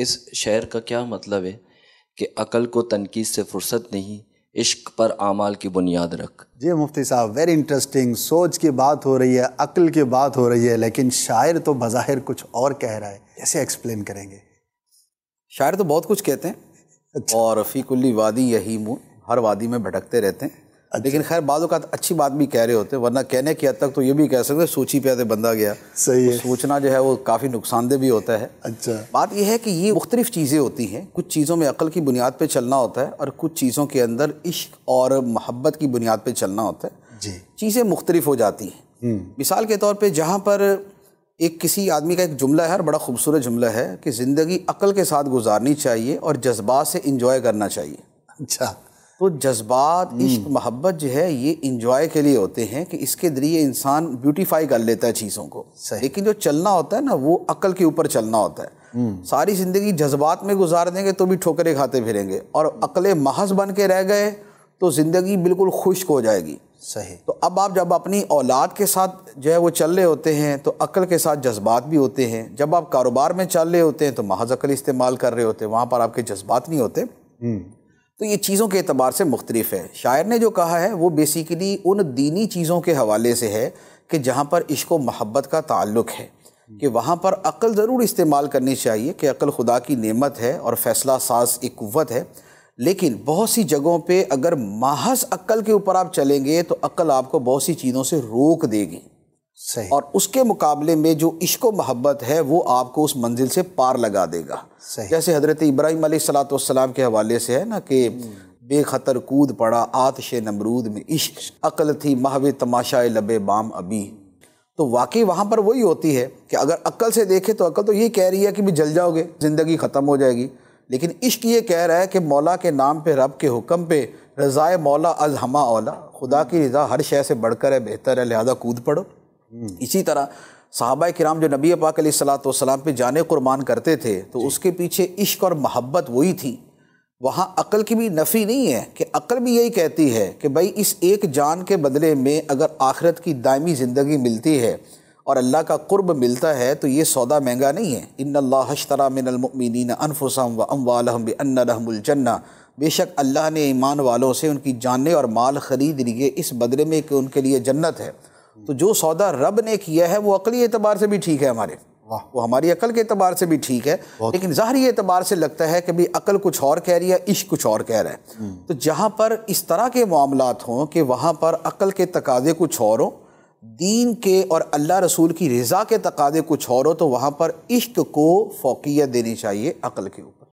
اس شعر کا کیا مطلب ہے کہ عقل کو تنقید سے فرصت نہیں، عشق پر اعمال کی بنیاد رکھ؟ جی مفتی صاحب، ویری انٹرسٹنگ. سوچ کی بات ہو رہی ہے، عقل کی بات ہو رہی ہے، لیکن شاعر تو بظاہر کچھ اور کہہ رہا ہے. کیسے ایکسپلین کریں گے؟ شاعر تو بہت کچھ کہتے ہیں اور فی کلی وادی یہیمون، ہر وادی میں بھٹکتے رہتے ہیں. لیکن خیر بعض اوقات اچھی بات بھی کہہ رہے ہوتے ہیں، ورنہ کہنے کی حد تک تو یہ بھی کہہ سکتے سوچی پہ آتے بندہ گیا. صحیح ہے. سوچنا جو ہے وہ کافی نقصان دہ بھی ہوتا ہے. اچھا، بات یہ ہے کہ یہ مختلف چیزیں ہوتی ہیں. کچھ چیزوں میں عقل کی بنیاد پہ چلنا ہوتا ہے اور کچھ چیزوں کے اندر عشق اور محبت کی بنیاد پہ چلنا ہوتا ہے. جی چیزیں مختلف ہو جاتی ہیں. مثال کے طور پہ جہاں پر ایک کسی آدمی کا ایک جملہ ہے اور بڑا خوبصورت جملہ ہے کہ زندگی عقل کے ساتھ گزارنی چاہیے اور جذبات سے انجوائے کرنا چاہیے. اچھا. تو جذبات، عشق، محبت جو ہے یہ انجوائے کے لیے ہوتے ہیں کہ اس کے ذریعے انسان بیوٹیفائی کر لیتا ہے چیزوں کو. لیکن جو چلنا ہوتا ہے نا وہ عقل کے اوپر چلنا ہوتا ہے. ساری زندگی جذبات میں گزار دیں گے تو بھی ٹھوکریں کھاتے پھریں گے، اور عقل محض بن کے رہ گئے تو زندگی بالکل خشک ہو جائے گی. صحیح. تو اب آپ جب اپنی اولاد کے ساتھ جو ہے وہ چل رہے ہوتے ہیں تو عقل کے ساتھ جذبات بھی ہوتے ہیں. جب آپ کاروبار میں چل رہے ہوتے ہیں تو محض عقل استعمال کر رہے ہوتے ہیں، وہاں پر آپ کے جذبات نہیں ہوتے. تو یہ چیزوں کے اعتبار سے مختلف ہے. شاعر نے جو کہا ہے وہ بیسیکلی ان دینی چیزوں کے حوالے سے ہے کہ جہاں پر عشق و محبت کا تعلق ہے کہ وہاں پر عقل ضرور استعمال کرنی چاہیے کہ عقل خدا کی نعمت ہے اور فیصلہ ساز ایک قوت ہے. لیکن بہت سی جگہوں پہ اگر محض عقل کے اوپر آپ چلیں گے تو عقل آپ کو بہت سی چیزوں سے روک دے گی. صحیح. اور اس کے مقابلے میں جو عشق و محبت ہے وہ آپ کو اس منزل سے پار لگا دے گا. صحیح. جیسے حضرت ابراہیم علیہ السلام کے حوالے سے ہے نا کہ بے خطر کود پڑا آتش نمرود میں عشق، عقل تھی محو تماشائے لبے بام ابھی. تو واقعی وہاں پر وہی ہوتی ہے کہ اگر عقل سے دیکھے تو عقل تو یہ کہہ رہی ہے کہ بھی جل جاؤ گے، زندگی ختم ہو جائے گی. لیکن عشق یہ کہہ رہا ہے کہ مولا کے نام پہ، رب کے حکم پہ، رضائے مولا از ہما اولا، خدا کی رضا ہر شے سے بڑھ کر ہے، بہتر ہے، لہذا کود پڑو. اسی طرح صحابہ کرام جو نبی پاک علیہ السلام پہ جانیں قربان کرتے تھے تو اس کے پیچھے عشق اور محبت وہی تھی. وہاں عقل کی بھی نفی نہیں ہے کہ عقل بھی یہی کہتی ہے کہ بھائی اس ایک جان کے بدلے میں اگر آخرت کی دائمی زندگی ملتی ہے اور اللہ کا قرب ملتا ہے تو یہ سودا مہنگا نہیں ہے. ان اللہ اشتری من المؤمنین انفسهم واموالهم بان لهم الجنہ، بے شک اللہ نے ایمان والوں سے ان کی جانیں اور مال خرید لیے اس بدلے میں کہ ان کے لیے جنت ہے. تو جو سودا رب نے کیا ہے وہ عقلی اعتبار سے بھی ٹھیک ہے ہمارے، وہ ہماری عقل کے اعتبار سے بھی ٹھیک ہے. لیکن ظاہری اعتبار سے لگتا ہے کہ بھی عقل کچھ اور کہہ رہی ہے، عشق کچھ اور کہہ رہا ہے. تو جہاں پر اس طرح کے معاملات ہوں کہ وہاں پر عقل کے تقاضے کچھ اور ہوں، دین کے اور اللہ رسول کی رضا کے تقاضے کچھ اور ہو، تو وہاں پر عشق کو فوقیت دینی چاہیے عقل کے اوپر.